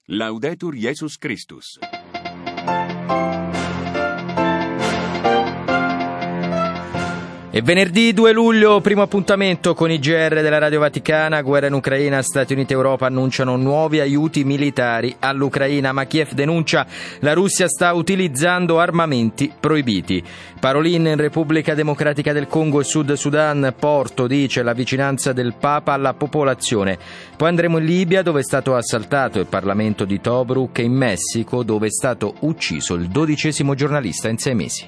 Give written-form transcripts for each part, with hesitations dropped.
Laudetur Jesus Christus. E venerdì 2 luglio, primo appuntamento con i GR della Radio Vaticana. Guerra in Ucraina, Stati Uniti e Europa annunciano nuovi aiuti militari all'Ucraina, ma Kiev denuncia la Russia sta utilizzando armamenti proibiti. Parolin in Repubblica Democratica del Congo e Sud Sudan, Porto dice la vicinanza del Papa alla popolazione. Poi andremo in Libia, dove è stato assaltato il Parlamento di Tobruk, e in Messico, dove è stato ucciso il 12° giornalista in 6 mesi.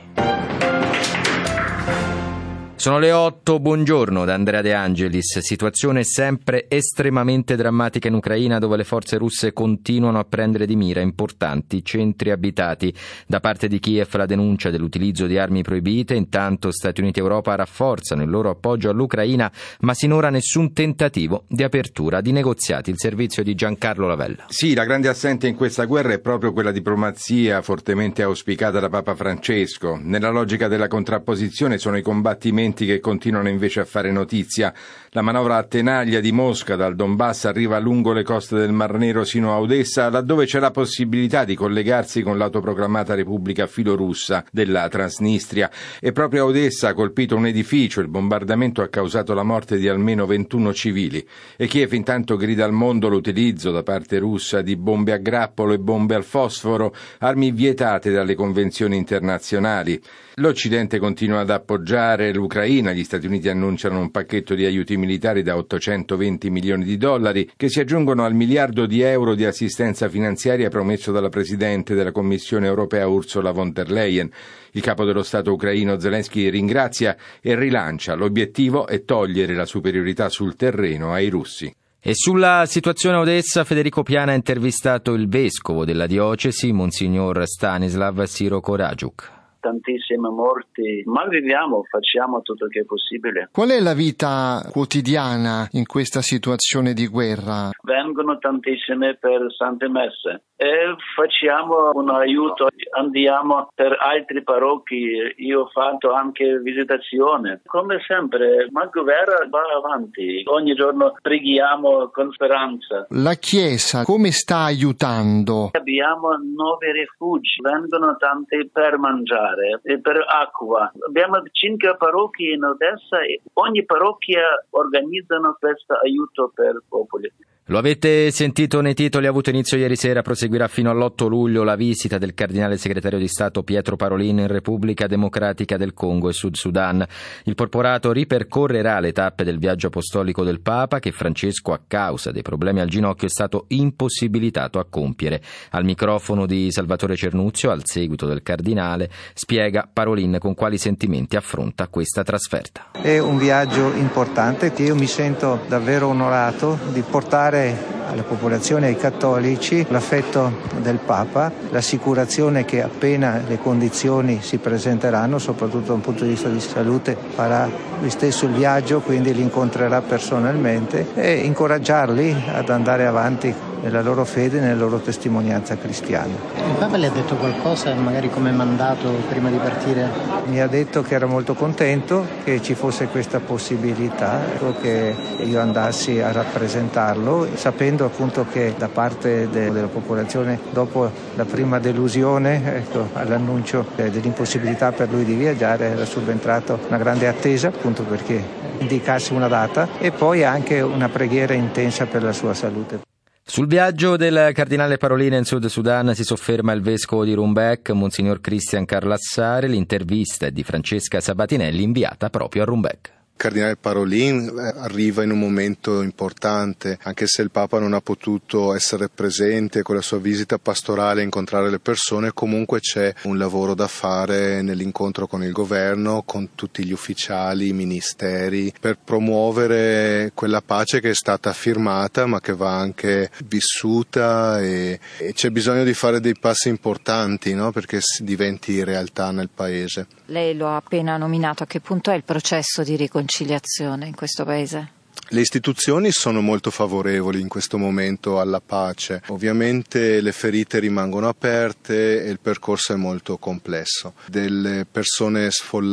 Sono le 8, buongiorno da Andrea De Angelis. Situazione sempre estremamente drammatica in Ucraina, dove le forze russe continuano a prendere di mira importanti centri abitati. Da parte di Kiev la denuncia dell'utilizzo di armi proibite, intanto Stati Uniti e Europa rafforzano il loro appoggio all'Ucraina, ma sinora nessun tentativo di apertura di negoziati. Il servizio di Giancarlo Lavella. Sì, la grande assente in questa guerra è proprio quella diplomazia fortemente auspicata da Papa Francesco. Nella logica della contrapposizione sono i combattimenti che continuano invece a fare notizia. La manovra a tenaglia di Mosca dal Donbass arriva lungo le coste del Mar Nero sino a Odessa, laddove c'è la possibilità di collegarsi con l'autoproclamata Repubblica filorussa della Transnistria. E proprio a Odessa ha colpito un edificio, il bombardamento ha causato la morte di almeno 21 civili. E Kiev intanto grida al mondo l'utilizzo da parte russa di bombe a grappolo e bombe al fosforo, armi vietate dalle convenzioni internazionali. L'Occidente continua ad appoggiare l'Ucraina, gli Stati Uniti annunciano un pacchetto di aiuti militari da 820 milioni di dollari che si aggiungono al miliardo di euro di assistenza finanziaria promesso dalla Presidente della Commissione europea Ursula von der Leyen. Il capo dello Stato ucraino Zelensky ringrazia e rilancia. L'obiettivo è togliere la superiorità sul terreno ai russi. E sulla situazione a Odessa, Federico Piana ha intervistato il vescovo della diocesi, Monsignor Stanislav Siro-Koragiuk. Tantissimi morti, ma viviamo, facciamo tutto il che è possibile. Qual è la vita quotidiana in questa situazione di guerra? Vengono tantissime per Sante Messe e facciamo un aiuto, andiamo per altri parrocchi, io ho fatto anche visitazione. Come sempre, ma la guerra va avanti, ogni giorno preghiamo con speranza. La Chiesa come sta aiutando? Abbiamo 9 rifugi, vengono tanti per mangiare e per acqua. Abbiamo 5 parrocchie in Odessa e ogni parrocchia organizzano questo aiuto per i popoli. Lo avete sentito nei titoli, ha avuto inizio ieri sera, proseguirà fino all'8 luglio la visita del cardinale segretario di Stato Pietro Parolin in Repubblica Democratica del Congo e Sud Sudan. Il porporato ripercorrerà le tappe del viaggio apostolico del Papa che Francesco, a causa dei problemi al ginocchio, è stato impossibilitato a compiere. Al microfono di Salvatore Cernuzio, al seguito del cardinale, spiega Parolin con quali sentimenti affronta questa trasferta. È un viaggio importante che io mi sento davvero onorato di portare alla popolazione, ai cattolici, l'affetto del Papa, l'assicurazione che appena le condizioni si presenteranno, soprattutto da un punto di vista di salute, farà lui stesso il viaggio, quindi li incontrerà personalmente, e incoraggiarli ad andare avanti nella loro fede e nella loro testimonianza cristiana. Il Papa le ha detto qualcosa, magari come mandato prima di partire? Mi ha detto che era molto contento che ci fosse questa possibilità, che io andassi a rappresentarlo, sapendo appunto che da parte della popolazione, dopo la prima delusione, all'annuncio dell'impossibilità per lui di viaggiare, era subentrata una grande attesa, appunto perché indicasse una data, e poi anche una preghiera intensa per la sua salute. Sul viaggio del cardinale Parolin in Sud Sudan si sofferma il vescovo di Rumbek, Monsignor Christian Carlassare. L'intervista è di Francesca Sabatinelli, inviata proprio a Rumbek. Il cardinale Parolin arriva in un momento importante, anche se il Papa non ha potuto essere presente con la sua visita pastorale a incontrare le persone, comunque c'è un lavoro da fare nell'incontro con il governo, con tutti gli ufficiali, i ministeri, per promuovere quella pace che è stata firmata ma che va anche vissuta, e c'è bisogno di fare dei passi importanti, no? Perché diventi realtà nel paese. Lei lo ha appena nominato, a che punto è il processo di riconciliazione in questo paese? Le istituzioni sono molto favorevoli in questo momento alla pace. Ovviamente le ferite rimangono aperte e il percorso è molto complesso. Delle persone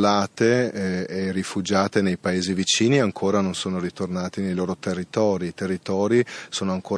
sfollate e rifugiate nei paesi vicini ancora non sono ritornati nei loro territori. I territori sono ancora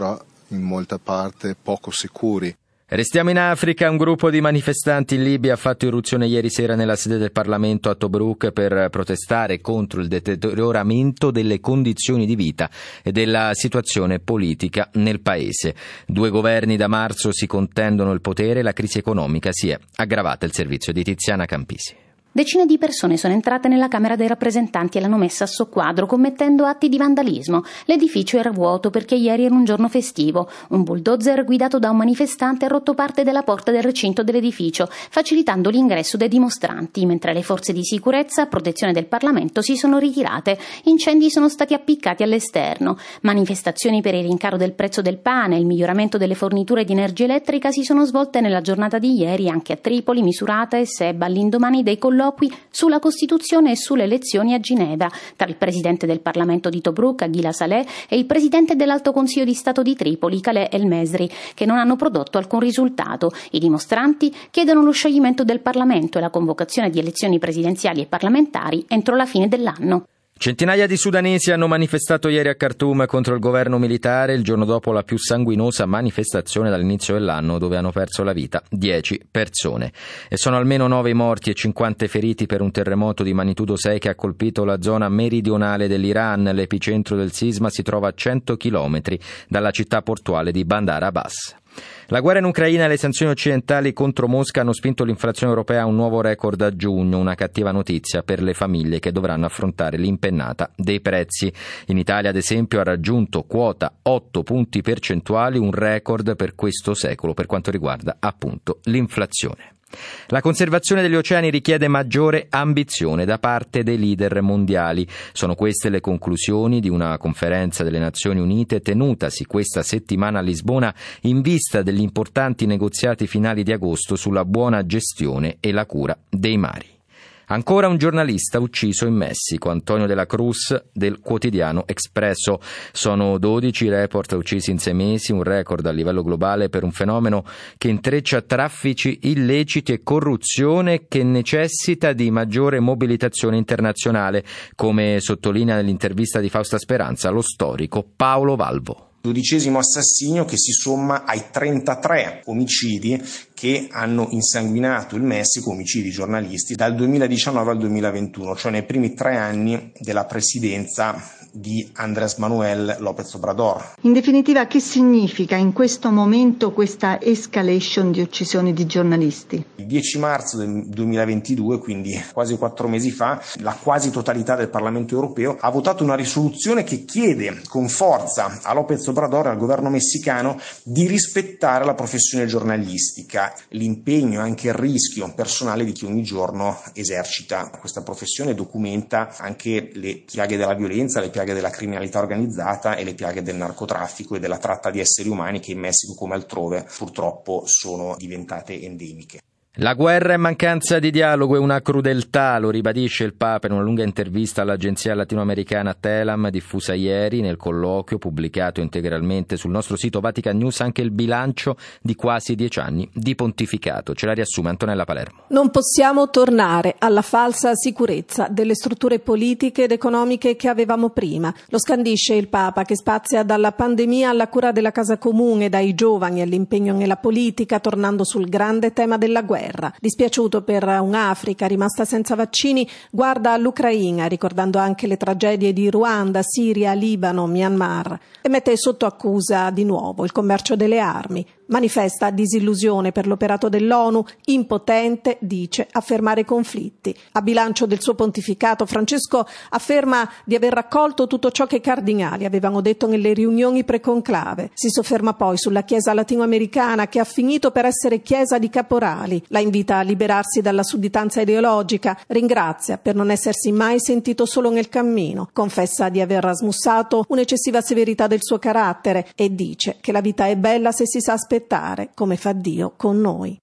in molta parte poco sicuri. Restiamo in Africa. Un gruppo di manifestanti in Libia ha fatto irruzione ieri sera nella sede del Parlamento a Tobruk per protestare contro il deterioramento delle condizioni di vita e della situazione politica nel paese. 2 governi da marzo si contendono il potere e la crisi economica si è aggravata. Il servizio di Tiziana Campisi. Decine di persone sono entrate nella Camera dei rappresentanti e l'hanno messa a soqquadro commettendo atti di vandalismo. L'edificio era vuoto perché ieri era un giorno festivo. Un bulldozer guidato da un manifestante ha rotto parte della porta del recinto dell'edificio, facilitando l'ingresso dei dimostranti, mentre le forze di sicurezza a protezione del Parlamento si sono ritirate. Incendi sono stati appiccati all'esterno. Manifestazioni per il rincaro del prezzo del pane e il miglioramento delle forniture di energia elettrica si sono svolte nella giornata di ieri anche a Tripoli, Misurata e Sebba, all'indomani dei colloqui sulla Costituzione e sulle elezioni a Ginevra tra il presidente del Parlamento di Tobruk, Aghila Saleh, e il presidente dell'Alto Consiglio di Stato di Tripoli, Khaled El Mesri, che non hanno prodotto alcun risultato. I dimostranti chiedono lo scioglimento del Parlamento e la convocazione di elezioni presidenziali e parlamentari entro la fine dell'anno. Centinaia di sudanesi hanno manifestato ieri a Khartoum contro il governo militare, il giorno dopo la più sanguinosa manifestazione dall'inizio dell'anno, dove hanno perso la vita 10 persone. E sono almeno 9 morti e 50 feriti per un terremoto di magnitudo 6 che ha colpito la zona meridionale dell'Iran. L'epicentro del sisma si trova a 100 chilometri dalla città portuale di Bandar Abbas. La guerra in Ucraina e le sanzioni occidentali contro Mosca hanno spinto l'inflazione europea a un nuovo record a giugno, una cattiva notizia per le famiglie che dovranno affrontare l'impennata dei prezzi. In Italia, ad esempio, ha raggiunto quota 8 punti percentuali, un record per questo secolo per quanto riguarda appunto l'inflazione. La conservazione degli oceani richiede maggiore ambizione da parte dei leader mondiali. Sono queste le conclusioni di una conferenza delle Nazioni Unite tenutasi questa settimana a Lisbona in vista degli importanti negoziati finali di agosto sulla buona gestione e la cura dei mari. Ancora un giornalista ucciso in Messico, Antonio de la Cruz del quotidiano Expresso. Sono 12 report uccisi in 6 mesi, un record a livello globale per un fenomeno che intreccia traffici illeciti e corruzione che necessita di maggiore mobilitazione internazionale, come sottolinea nell'intervista di Fausta Speranza lo storico Paolo Valvo. 12° assassinio che si somma ai 33 omicidi che hanno insanguinato il Messico, omicidi giornalisti, dal 2019 al 2021, cioè nei primi 3 anni della presidenza di Andrés Manuel López Obrador. In definitiva, che significa in questo momento questa escalation di uccisioni di giornalisti? Il 10 marzo del 2022, quindi quasi 4 mesi fa, la quasi totalità del Parlamento europeo ha votato una risoluzione che chiede con forza a López Obrador e al governo messicano di rispettare la professione giornalistica, l'impegno e anche il rischio personale di chi ogni giorno esercita questa professione e documenta anche le piaghe della violenza, le piaghe della criminalità organizzata e le piaghe del narcotraffico e della tratta di esseri umani che in Messico come altrove purtroppo sono diventate endemiche. La guerra è mancanza di dialogo e una crudeltà, lo ribadisce il Papa in una lunga intervista all'agenzia latinoamericana Telam diffusa ieri. Nel colloquio pubblicato integralmente sul nostro sito Vatican News anche il bilancio di quasi 10 anni di pontificato. Ce la riassume Antonella Palermo. Non possiamo tornare alla falsa sicurezza delle strutture politiche ed economiche che avevamo prima. Lo scandisce il Papa, che spazia dalla pandemia alla cura della casa comune, dai giovani all'impegno nella politica, tornando sul grande tema della guerra. Dispiaciuto per un'Africa rimasta senza vaccini, guarda all'Ucraina, ricordando anche le tragedie di Ruanda, Siria, Libano, Myanmar, e mette sotto accusa di nuovo il commercio delle armi. Manifesta disillusione per l'operato dell'ONU, impotente, dice, a fermare i conflitti. A bilancio del suo pontificato, Francesco afferma di aver raccolto tutto ciò che i cardinali avevano detto nelle riunioni preconclave. Si sofferma poi sulla Chiesa latinoamericana, che ha finito per essere Chiesa di caporali. La invita a liberarsi dalla sudditanza ideologica, ringrazia per non essersi mai sentito solo nel cammino, confessa di aver smussato un'eccessiva severità del suo carattere e dice che la vita è bella se si sa aspettare, come fa Dio con noi.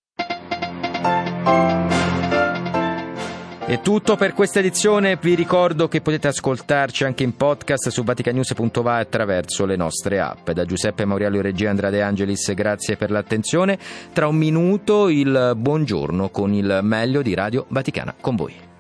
È tutto per questa edizione. Vi ricordo che potete ascoltarci anche in podcast su vaticanews.va attraverso le nostre app. Da Giuseppe Mauriello e regia Andrea De Angelis, grazie per l'attenzione. Tra un minuto il buongiorno con il meglio di Radio Vaticana con voi.